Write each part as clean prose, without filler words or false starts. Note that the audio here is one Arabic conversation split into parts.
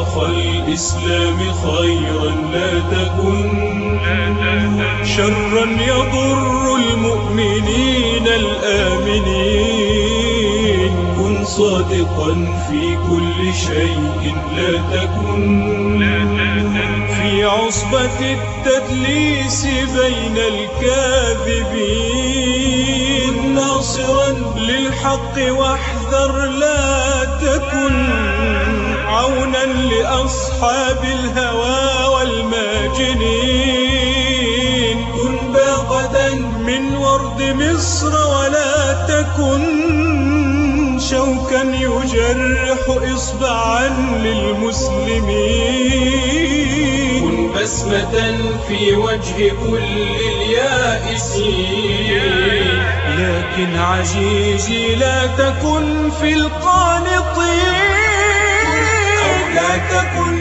أخ الإسلام خيرا لا تكن شرا يضر المؤمنين الآمنين. كن صادقا في كل شيء لا تكن في عصبة التدليس بين الكاذبين. ناصرا للحق واحذر لا تكن عونا لأصحاب الهوى والماجنين. كن باغة من ورد مصر ولا تكن شوكا يجرح إصبعا للمسلمين. كن بسمة في وجه كل اليائسين، لكن عزيزي لا تكن في القانطين أو لا تكن.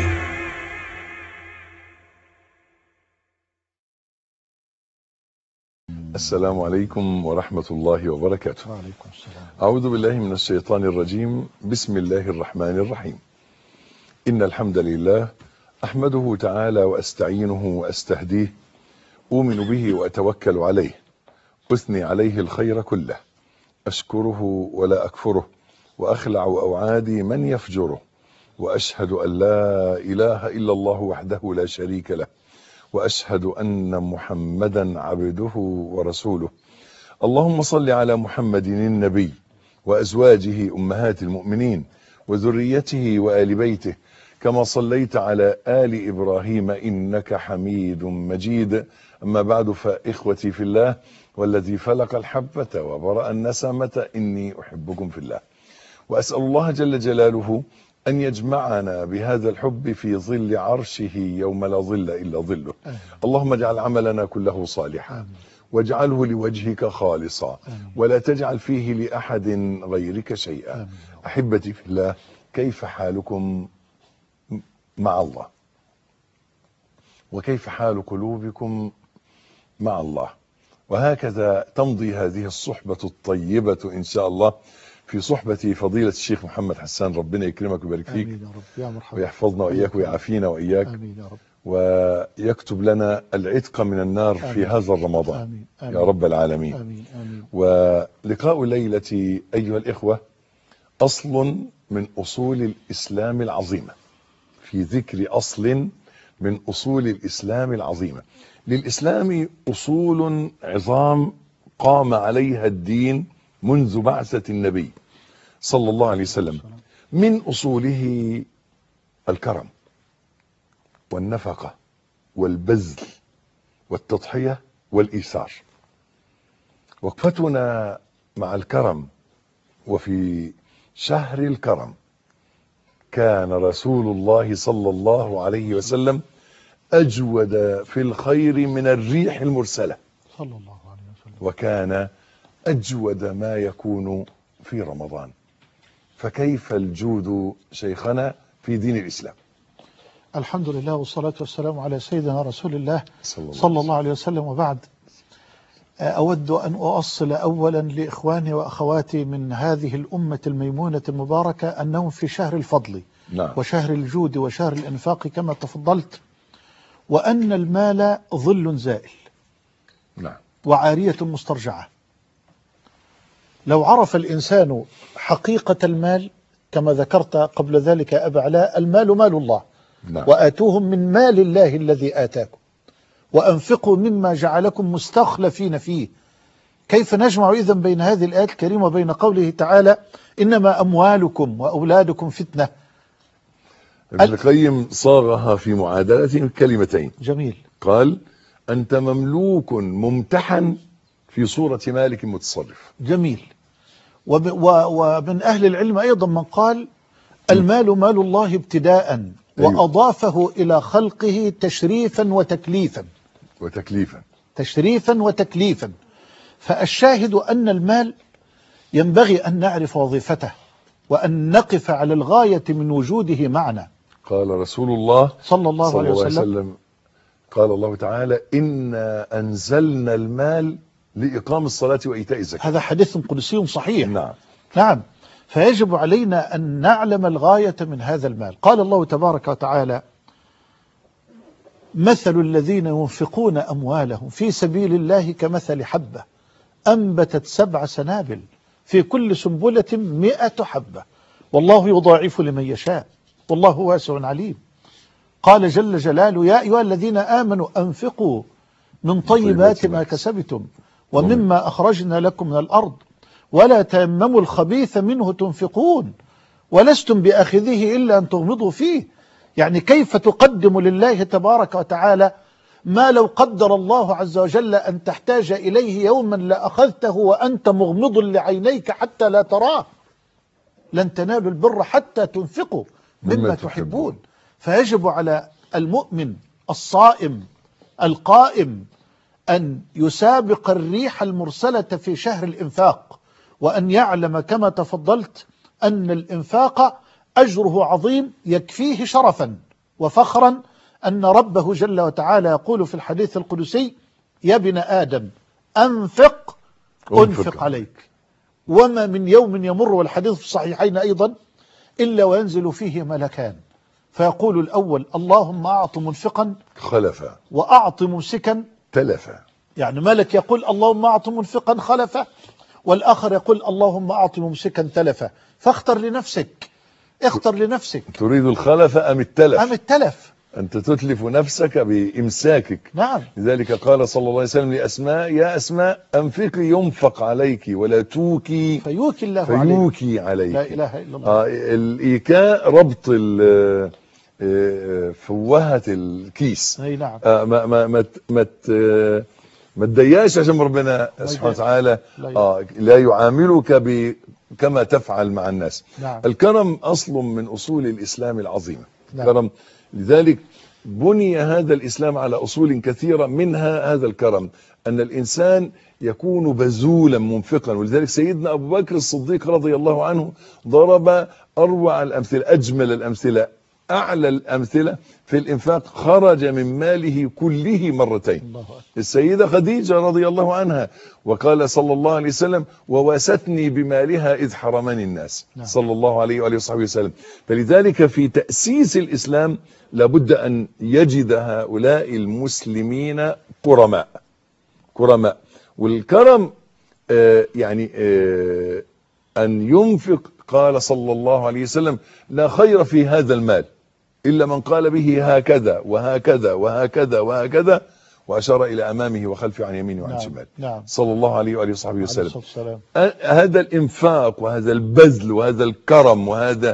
السلام عليكم ورحمة الله وبركاته. وعليكم السلام. أعوذ بالله من الشيطان الرجيم. بسم الله الرحمن الرحيم. إن الحمد لله أحمده تعالى وأستعينه وأستهديه، أؤمن به وأتوكل عليه، أثني عليه الخير كله، أشكره ولا أكفره، وأخلع أوعادي من يفجره، وأشهد أن لا إله إلا الله وحده لا شريك له، وأشهد أن محمدا عبده ورسوله. اللهم صل على محمد النبي وأزواجه أمهات المؤمنين وذريته وآل بيته، كما صليت على آل إبراهيم إنك حميد مجيد. أما بعد، فإخوتي في الله والذي فلق الحبة وبرأ النسمة إني أحبكم في الله، وأسأل الله جل جلاله أن يجمعنا بهذا الحب في ظل عرشه يوم لا ظل إلا ظله. اللهم اجعل عملنا كله صالحا واجعله لوجهك خالصا ولا تجعل فيه لأحد غيرك شيئا. أحبتي في الله، كيف حالكم مع الله؟ وكيف حال قلوبكم مع الله؟ وهكذا تمضي هذه الصحبة الطيبة إن شاء الله في صحبة فضيلة الشيخ محمد حسان. ربنا يكرمك ويبارك فيك. آمين يا رب. يا مرحبا. ويحفظنا وإياك ويعافينا وإياك. آمين يا رب. ويكتب لنا العتق من النار في هذا الرمضان. آمين. آمين. يا رب العالمين. آمين. آمين. ولقاء الليلة أيها الإخوة أصل من أصول الإسلام العظيمة، في ذكر أصل من أصول الإسلام العظيمة. للإسلام أصول عظام قام عليها الدين منذ بعثة النبي صلى الله عليه وسلم. من أصوله الكرم والنفقة والبذل والتضحية والإيثار. وقفتنا مع الكرم، وفي شهر الكرم كان رسول الله صلى الله عليه وسلم أجود في الخير من الريح المرسلة صلى الله عليه وسلم، وكان أجود ما يكون في رمضان. فكيف الجود شيخنا في دين الإسلام؟ الحمد لله والصلاة والسلام على سيدنا رسول الله صلى الله عليه وسلم. وبعد، أود أن أؤصل أولا لإخواني وأخواتي من هذه الأمة الميمونة المباركة أنهم في شهر الفضل وشهر الجود وشهر الإنفاق كما تفضلت، وأن المال ظل زائل وعارية مسترجعة. لو عرف الإنسان حقيقة المال كما ذكرت قبل ذلك يا أبا علاء، المال مال الله، وآتوهم من مال الله الذي آتاكم وأنفقوا مما جعلكم مستخلفين فيه. كيف نجمع إذن بين هذه الآيات الكريمة وبين قوله تعالى إنما أموالكم وأولادكم فتنة؟ ابن القيم صاغها في معادلة كلمتين. جميل. قال أنت مملوك ممتحن في صورة مالك متصرف. جميل. ومن أهل العلم أيضا من قال المال مال الله ابتداء، وأضافه إلى خلقه تشريفا وتكليفا. تشريفا وتكليفا. فالشاهد أن المال ينبغي أن نعرف وظيفته وأن نقف على الغاية من وجوده معنا. قال رسول الله صلى الله عليه وسلم قال الله تعالى إنا أنزلنا المال لإقام الصلاة وإيتاء الزكاة. هذا حديث قدسي صحيح. نعم. فيجب علينا أن نعلم الغاية من هذا المال. قال الله تبارك وتعالى: مثل الذين ينفقون أموالهم في سبيل الله كمثل حبة أنبتت 7 سنابل في كل سنبلة 100 حبة والله يضاعف لمن يشاء والله واسع عليم. قال جل جلاله: يا أيها الذين آمنوا أنفقوا من طيبات ما كسبتم ومما أخرجنا لكم من الأرض ولا تيمموا الخبيث منه تنفقون ولستم بآخذه إلا أن تغمضوا فيه. يعني كيف تقدم لله تبارك وتعالى ما لو قدر الله عز وجل أن تحتاج إليه يوما لأخذته وأنت مغمض لعينيك حتى لا تراه. لن تنالوا البر حتى تنفقوا مما تحبون. فيجب على المؤمن الصائم القائم أن يسابق الريح المرسلة في شهر الإنفاق، وأن يعلم كما تفضلت أن الإنفاق أجره عظيم يكفيه شرفا وفخرا أن ربه جل وتعالى يقول في الحديث القدسي: يا ابن آدم أنفق أنفق عليك. وما من يوم يمر، والحديث في الصحيحين أيضا، إلا وينزل فيه ملكان فيقول الأول: اللهم أعط منفقا خلفا وأعط ممسكا تلفا. يعني ملك يقول اللهم أعط منفقا خلفا، والآخر يقول اللهم أعط ممسكا تلفا. فاختر لنفسك، اختر لنفسك. تريد الخلف أم التلف؟ أم التلف. أنت تتلف نفسك بإمساكك. نعم. لذلك قال صلى الله عليه وسلم لأسماء: يا أسماء أنفقي ينفق عليك ولا توكي فيوكي الله فيوكي عليك. لا إله إلا الله. الإيكاء ربط فوهة الكيس. أي نعم. ما تضيقش عشان ربنا سبحانه وتعالى لا يعاملك كما تفعل مع الناس. نعم. الكرم أصل من أصول الإسلام العظيمة. نعم. كرم. لذلك بني هذا الإسلام على أصول كثيرة، منها هذا الكرم، أن الإنسان يكون بذولا منفقا. ولذلك سيدنا أبو بكر الصديق رضي الله عنه ضرب أروع الأمثلة، أجمل الأمثلة، أعلى الأمثلة في الإنفاق. خرج من ماله كله مرتين. السيدة خديجة رضي الله عنها، وقال صلى الله عليه وسلم: وواستني بمالها إذ حرمني الناس. صلى الله عليه وآله وصحبه وسلم. فلذلك في تأسيس الإسلام لابد أن يجد هؤلاء المسلمين كرماء. والكرم أن ينفق. قال صلى الله عليه وسلم: لا خير في هذا المال إلا من قال به هكذا وهكذا وهكذا وهكذا، وأشار إلى أمامه وخلفه عن يمينه وعن شماله. نعم. صلى الله عليه وآله وصحبه وسلم. هذا الإنفاق وهذا البذل وهذا الكرم وهذا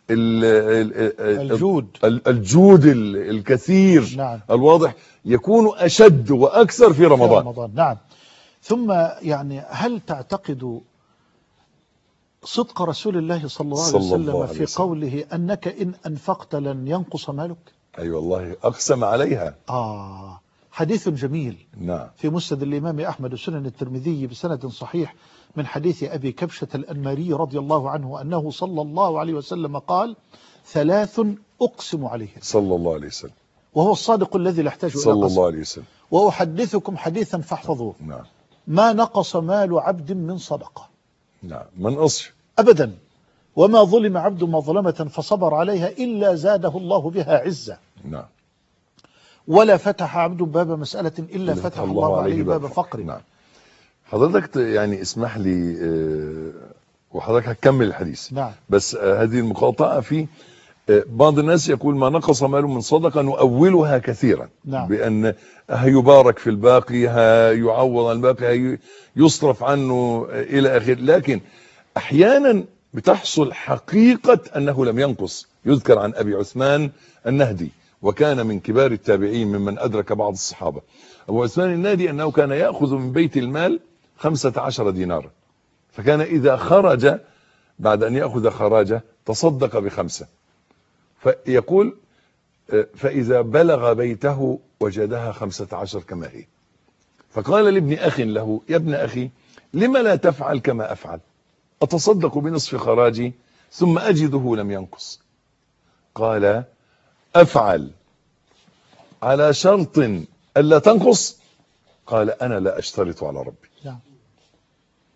الجود الكثير. نعم. الواضح يكون أشد وأكثر في رمضان. نعم. ثم هل تعتقد صدق رسول الله صلى الله عليه وسلم في قوله أنك إن أنفقت لن ينقص مالك؟ أي والله أقسم عليها. حديث جميل. نعم. في مسند الإمام أحمد وسنن الترمذي بسند صحيح من حديث أبي كبشة الأنماري رضي الله عنه أنه صلى الله عليه وسلم قال: 3 أقسم عليه صلى الله عليه وسلم، وهو الصادق الذي لا يحتاج إلى قسم. صلى الله عليه وسلم: وأحدثكم حديثا فاحفظوه. نعم. ما نقص مال عبد من صدقة. نعم. ما نقصش أبدا. وما ظلم عبد مظلمة فصبر عليها إلا زاده الله بها عزة. نعم. ولا فتح عبد باب مسألة إلا فتح الله عليه باب فقر. نعم. حضرتك اسمح لي وحضرتك هتكمل الحديث. نعم. بس هذه المقاطعة في بعض الناس يقول: ما نقص مال من صدقة نؤولها كثيرا. نعم. بأن هيبارك في الباقي، هيعوض الباقي، هيصرف عنه إلى آخره. لكن أحيانا بتحصل حقيقة أنه لم ينقص. يذكر عن أبي عثمان النهدي، وكان من كبار التابعين ممن أدرك بعض الصحابة. أبو عثمان النهدي أنه كان يأخذ من بيت المال 15 دينارا، فكان إذا خرج بعد أن يأخذ خراجه تصدق ب5. فيقول: فإذا بلغ بيته وجدها 15 كما هي. فقال لابن أخ له: يا ابن أخي، لما لا تفعل كما أفعل؟ أتصدق بنصف خراجي ثم أجده لم ينقص. قال: أفعل على شرط ألا تنقص. قال: أنا لا أشترط على ربي.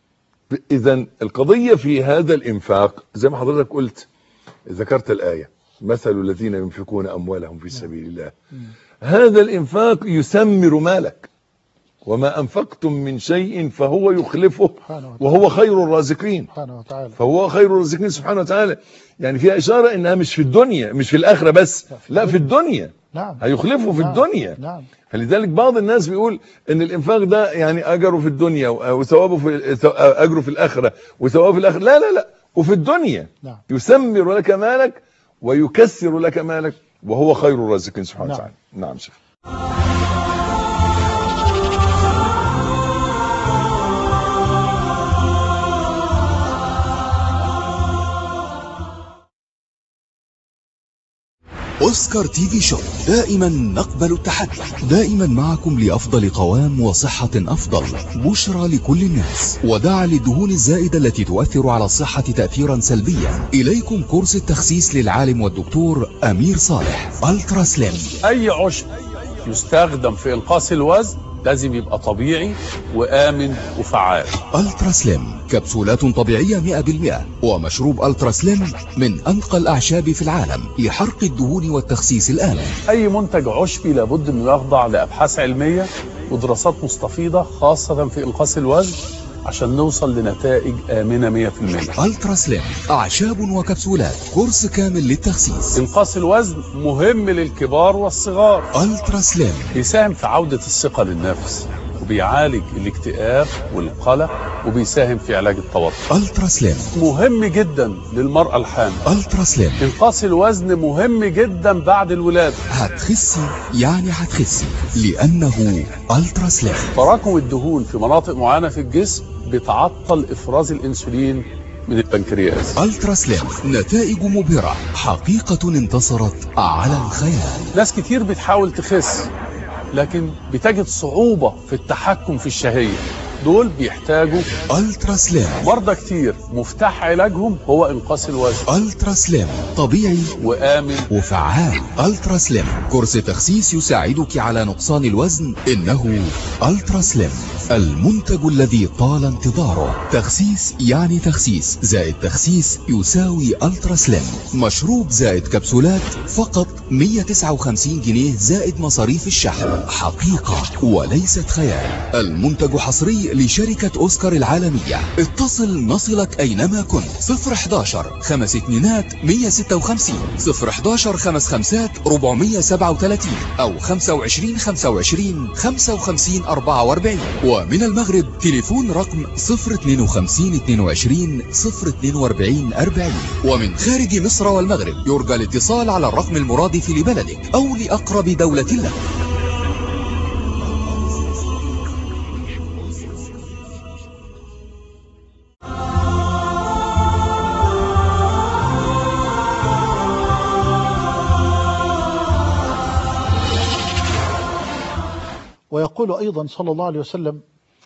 إذن القضية في هذا الإنفاق زي ما حضرتك قلت، ذكرت الآية مثل الذين ينفقون أموالهم في سبيل الله، هذا الإنفاق يثمر مالك، وما أنفقتم من شيء فهو يخلفه وهو خير الرازقين. فهو خير الرازقين سبحانه وتعالى. يعني فيها إشارة إنها مش في الدنيا، مش في الآخرة بس، لا في الدنيا. هيخلفه في الدنيا. فلذلك بعض الناس بيقول ان الانفاق ده يعني اجره في الدنيا وثوابه في اجره في الاخره وثوابه في الاخره. لا لا لا، وفي الدنيا يثمر لك مالك ويكسر لك مالك وهو خير الرازقين سبحانه وتعالى. نعم شيخ. أوسكار تي في شو، دائما نقبل التحدي، دائما معكم لأفضل قوام وصحة أفضل. بشرى لكل الناس، ودع للدهون الزائدة التي تؤثر على الصحة تأثيرا سلبيا. إليكم كورس التخسيس للعالم والدكتور أمير صالح. ألترا سليم. أي عشب يستخدم في إنقاص الوزن لازم يبقى طبيعي وآمن وفعال. ألترا سليم كبسولات طبيعية 100%، ومشروب ألترا سليم من أنقى الأعشاب في العالم لحرق الدهون والتخسيس الآمن. أي منتج عشبي لابد أنه يخضع لأبحاث علمية ودراسات مستفيضة خاصة في إنقاص الوزن عشان نوصل لنتائج آمنة 100%. ألترا سليم أعشاب وكبسولات، كورس كامل للتخسيس. إنقاص الوزن مهم للكبار والصغار. ألترا سليم بيساهم في عودة الثقة للنفس، وبيعالج الاكتئاب والقلق، وبيساهم في علاج التوتر. ألترا سليم مهم جدا للمرأة الحامل. ألترا سليم إنقاص الوزن مهم جدا بعد الولادة. هتخسي يعني هتخسي لأنه ألترا سليم. تراكم الدهون في مناطق معينة في الجسم بتعطل إفراز الأنسولين من البنكرياس. ألترا سليم نتائج مبهرة، حقيقة انتصرت على الخيال. ناس كتير بتحاول تخس لكن بتجد صعوبة في التحكم في الشهية، دول بيحتاجوا ألترا سليم. مرضى كتير مفتاح علاجهم هو إنقاص الوزن. ألترا سليم طبيعي وآمن وفعال. ألترا سليم كورس تخسيس يساعدك على نقصان الوزن. إنه ألترا سليم المنتج الذي طال انتظاره. تخسيس يعني تخسيس زائد تخسيس يساوي ألترا سليم. مشروب زائد كبسولات فقط 159 جنيه زائد مصاريف الشحن. حقيقة وليست خيال. المنتج حصري لشركة أوسكار العالمية. اتصل نصلك أينما كنت. 011 5 2 156 011 5 5 437 أو 25 25 55 44. ومن المغرب تليفون رقم 052 22 042 40. ومن خارج مصر والمغرب يرجى الاتصال على الرقم المرادف لبلدك أو لأقرب دولة لك. ويقول أيضا صلى الله عليه وسلم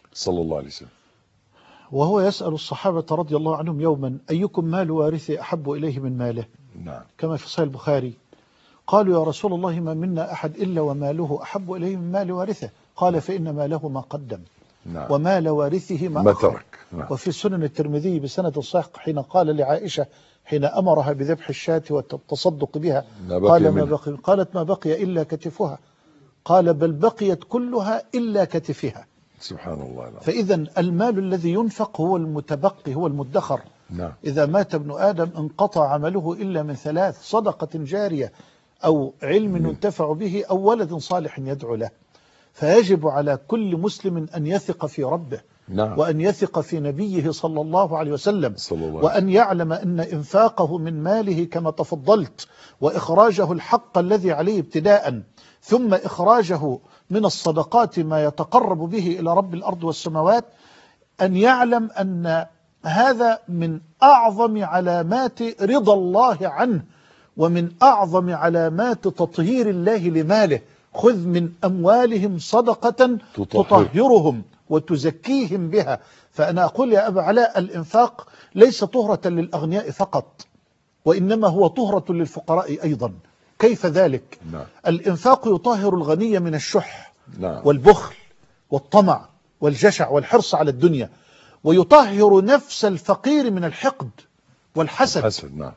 وهو يسأل الصحابة رضي الله عنهم يوما: أيكم مال وارثه أحب إليه من ماله؟ كما في صحيح البخاري. قالوا: يا رسول الله ما منا أحد إلا وماله أحب إليه من مال وارثه. قال: فإن ماله ما قدم ومال وارثه ما ترك. وفي سنن الترمذي بسند صحيح حين قال لعائشة حين أمرها بذبح الشاة والتصدق بها قال: ما بقي؟ قالت: ما بقي إلا كتفها. قال: بل بقيت كلها إلا كتفها. سبحان الله. فإذا المال الذي ينفق هو المتبقي، هو المدخر. إذا مات ابن آدم انقطع عمله إلا من ثلاث: صدقة جارية أو علم ينتفع به أو ولد صالح يدعو له. فيجب على كل مسلم أن يثق في ربه وأن يثق في نبيه صلى الله عليه وسلم وأن يعلم أن إنفاقه من ماله كما تفضلت وإخراجه الحق الذي عليه ابتداء ثم إخراجه من الصدقات ما يتقرب به إلى رب الأرض والسماوات، أن يعلم أن هذا من أعظم علامات رضا الله عنه ومن أعظم علامات تطهير الله لماله. خذ من أموالهم صدقة تطهرهم وتزكيهم بها. فأنا أقول يا أبا علاء: الإنفاق ليس طهرة للأغنياء فقط، وإنما هو طهرة للفقراء أيضا. كيف ذلك؟ الإنفاق يطهر الغني من الشح والبخل والطمع والجشع والحرص على الدنيا، ويطهر نفس الفقير من الحقد والحسد حسن. نعم.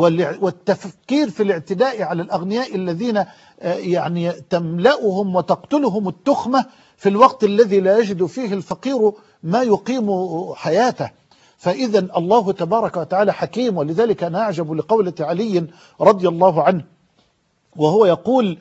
والتفكير في الاعتداء على الأغنياء الذين يعني تملأهم وتقتلهم التخمة في الوقت الذي لا يجد فيه الفقير ما يقيم حياته. فإذا الله تبارك وتعالى حكيم. ولذلك أنا أعجب لقولة علي رضي الله عنه وهو يقول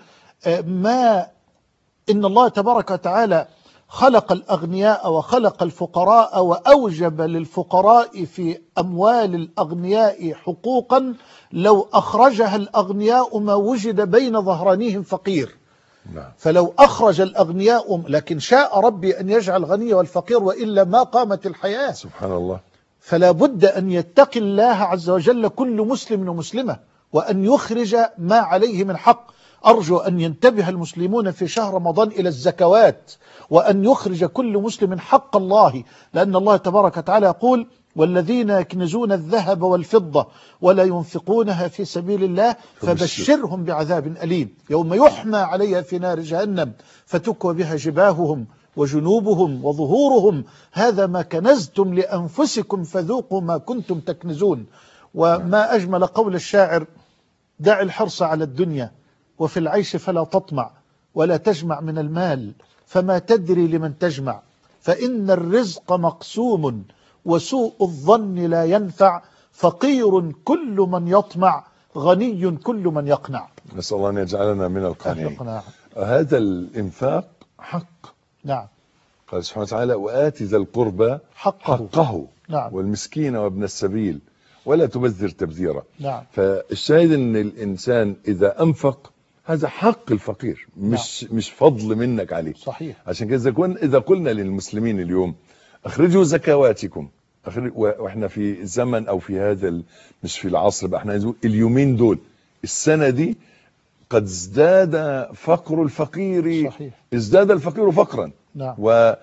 ما إن الله تبارك وتعالى خلق الأغنياء وخلق الفقراء وأوجب للفقراء في أموال الأغنياء حقوقا لو أخرجها الأغنياء ما وجد بين ظهرانيهم فقير. نعم. فلو أخرج الأغنياء، لكن شاء ربي أن يجعل الغني والفقير وإلا ما قامت الحياة. سبحان الله. فلا بد أن يتقي الله عز وجل كل مسلم ومسلمة وأن يخرج ما عليه من حق. أرجو أن ينتبه المسلمون في شهر رمضان إلى الزكوات وأن يخرج كل مسلم حق الله، لأن الله تبارك وتعالى يقول والذين يكنزون الذهب والفضة ولا ينفقونها في سبيل الله فبشرهم بعذاب أليم يوم يحمى عليها في نار جهنم فتكوى بها جباههم وجنوبهم وظهورهم هذا ما كنزتم لأنفسكم فذوقوا ما كنتم تكنزون. وما أجمل قول الشاعر دع الحرص على الدنيا وفي العيش فلا تطمع ولا تجمع من المال فما تدري لمن تجمع فإن الرزق مقسوم وسوء الظن لا ينفع فقير كل من يطمع غني كل من يقنع. نسأل الله أن يجعلنا من القانعين. هذا الإنفاق حق. نعم. قال سبحانه وتعالى وآت ذا القربى حقه. نعم. والمسكين وابن السبيل ولا تبذر تبذيرا. نعم. فالشاهد أن الإنسان إذا أنفق هذا حق الفقير مش فضل منك عليه. صحيح. عشان كده إذا قلنا للمسلمين اليوم اخرجوا زكواتكم واحنا في زمن او في هذا مش في العصر بقى، احنا اليومين دول السنة دي قد ازداد فقر الفقير. صحيح. ازداد الفقير فقرا. نعم.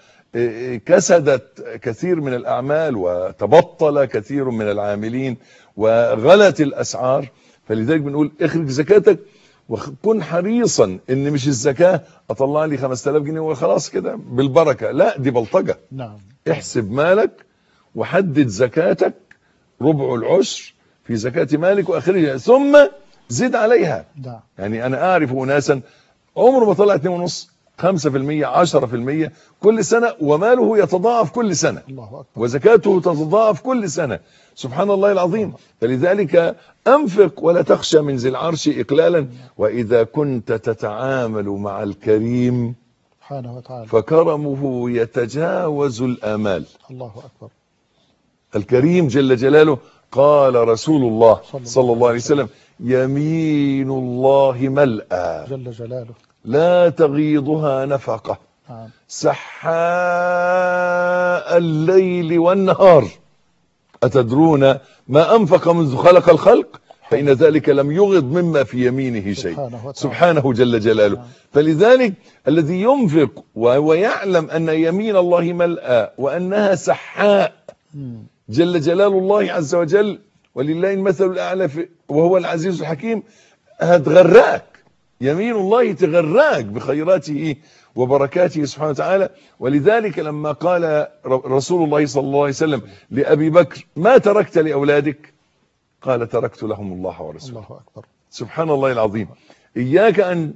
وكسدت كثير من الأعمال وتبطل كثير من العاملين وغلت الأسعار. فلذلك بنقول اخرج زكاتك وكن حريصا ان مش الزكاة اطلع لي 5000 جنيه وخلاص كده بالبركة، لا دي بلطجة. نعم. احسب مالك وحدد زكاتك ربع العشر في زكاة مالك واخرجها ثم زد عليها. نعم. يعني انا اعرف اناسا عمره ما طلع 2.5 5% 10% كل سنة وماله يتضاعف كل سنة. الله أكبر. وزكاته تتضاعف كل سنة. سبحان الله العظيم. فلذلك أنفق ولا تخشى من ذي العرش إقلالا. وإذا كنت تتعامل مع الكريم سبحانه وتعالى فكرمه يتجاوز الآمال. الله أكبر. الكريم جل جلاله قال رسول الله صلى الله عليه وسلم يمين الله ملأى جل جلاله لا تغيضها نفقة سحاء الليل والنهار. أتدرون ما أنفق منذ خلق الخلق فإن ذلك لم يغض مما في يمينه شيء سبحانه جل جلاله. فلذلك الذي ينفق وهو يعلم أن يمين الله ملأى وأنها سحاء جل جلال الله عز وجل ولله المثل الأعلى وهو العزيز الحكيم هتغرقك. يمين الله تغرقك بخيراته وبركاته سبحانه وتعالى. ولذلك لما قال رسول الله صلى الله عليه وسلم لأبي بكر ما تركت لأولادك قال تركت لهم الله ورسوله. الله أكبر. سبحان الله العظيم. إياك أن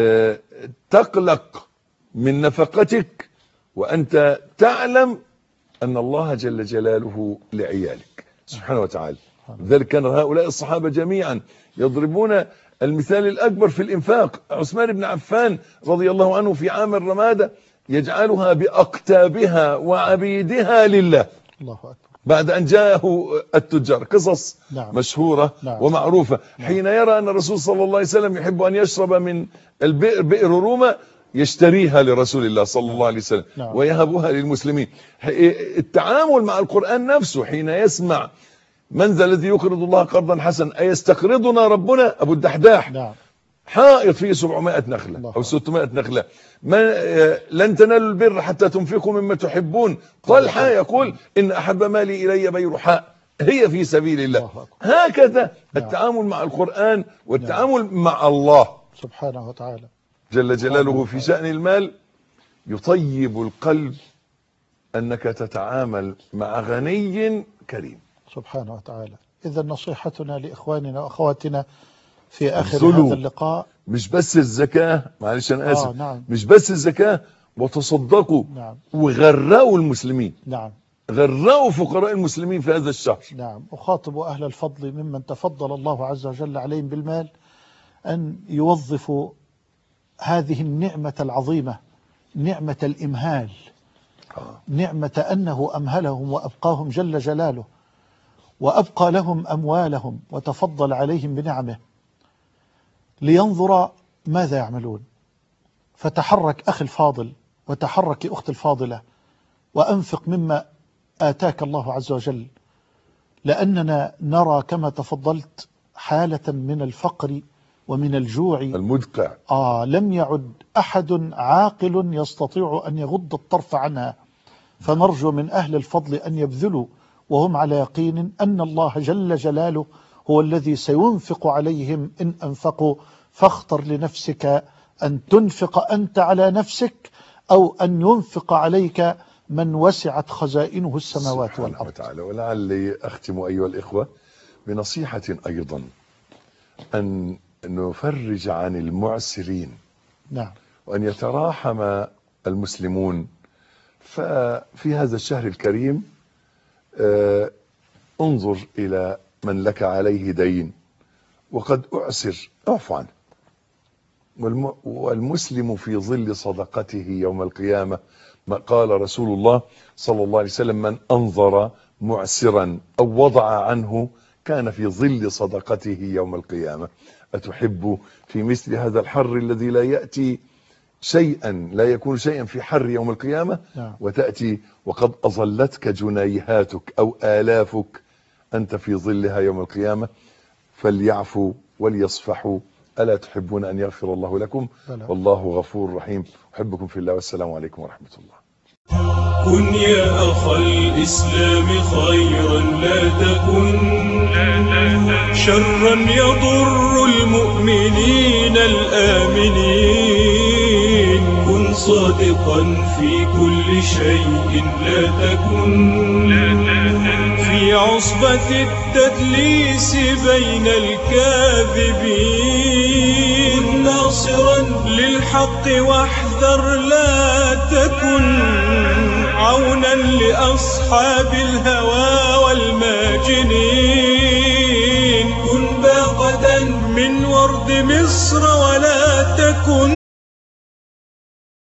تقلق من نفقتك وأنت تعلم أن الله جل جلاله لعيالك سبحانه وتعالى. لذلك كان هؤلاء الصحابة جميعا يضربون المثال الأكبر في الإنفاق. عثمان بن عفان رضي الله عنه في عام الرمادة يجعلها بأقتابها وعبيدها لله. الله أكبر. بعد أن جاءه التجار قصص مشهورة ومعروفة حين يرى أن الرسول صلى الله عليه وسلم يحب أن يشرب من البئر بئر روما يشتريها لرسول الله صلى الله عليه وسلم ويهبها للمسلمين. التعامل مع القرآن نفسه حين يسمع من ذا الذي يقرض الله قرضا حسنا أيستقرضنا ربنا أبو الدحداح حائط فيه 700 نخلة أو 600 نخلة لن تنالوا البر حتى تنفقوا مما تحبون. طلحة يقول إن أحب مالي إلي بيرحاء هي في سبيل الله. هكذا التعامل مع القرآن والتعامل مع الله سبحانه وتعالى جل جلاله في شأن المال يطيب القلب أنك تتعامل مع غني كريم. سبحانه وتعالى. إذا نصيحتنا لإخواننا وأخواتنا في آخر ابذلوا. هذا اللقاء مش بس الزكاة، معلش أنا آسف، نعم. مش بس الزكاة، وتصدقوا. نعم. وغرقوا المسلمين. نعم. غرقوا فقراء المسلمين في هذا الشهر. نعم. أخاطب أهل الفضل ممن تفضل الله عز وجل عليهم بالمال أن يوظفوا هذه النعمة العظيمة، نعمة الإمهال، نعمة أنه أمهلهم وأبقاهم جل جلاله، وأبقى لهم أموالهم وتفضل عليهم بنعمه، لينظر ماذا يعملون. فتحرك أخي الفاضل، وتحرك أختي الفاضلة، وأنفق مما آتاك الله عز وجل، لأننا نرى كما تفضلت حالة من الفقر ومن الجوع المدقع. لم يعد أحد عاقل يستطيع أن يغض الطرف عنها. فنرجو من أهل الفضل أن يبذلوا وهم على يقين أن الله جل جلاله هو الذي سينفق عليهم إن أنفقوا. فاختر لنفسك أن تنفق أنت على نفسك، أو أن ينفق عليك من وسعت خزائنه السماوات والأرض. تعالى. ولعلي أختم أيها الإخوة بنصيحة أيضا، أن نفرج عن المعسرين. نعم. وأن يتراحم المسلمون. ففي هذا الشهر الكريم انظر إلى من لك عليه دين وقد أعسر، اعف عنه. والمسلم في ظل صدقته يوم القيامة، ما قال رسول الله صلى الله عليه وسلم: من أنظر معسرا أو وضع عنه كان في ظل صدقته يوم القيامة. أتحب في مثل هذا الحر الذي لا يأتي شيئا، لا يكون شيئا في حر يوم القيامة، وتأتي وقد أظلتك جنيهاتك أو آلافك أنت في ظلها يوم القيامة؟ فليعفوا وليصفحوا. ألا تحبون أن يغفر الله لكم؟ والله غفور رحيم. أحبكم في الله، والسلام عليكم ورحمة الله. كن يا أخ الإسلام خيرا، لا تكن شرا يضر المؤمنين الآمنين. كن صادقا في كل شيء، لا تكن في عصبة التدليس بين الكاذبين. كن ناصرا للحق واحذر، لا تكن عونا لأصحاب الهوى والماجنين. كن باغة من ورد مصر، ولا تكن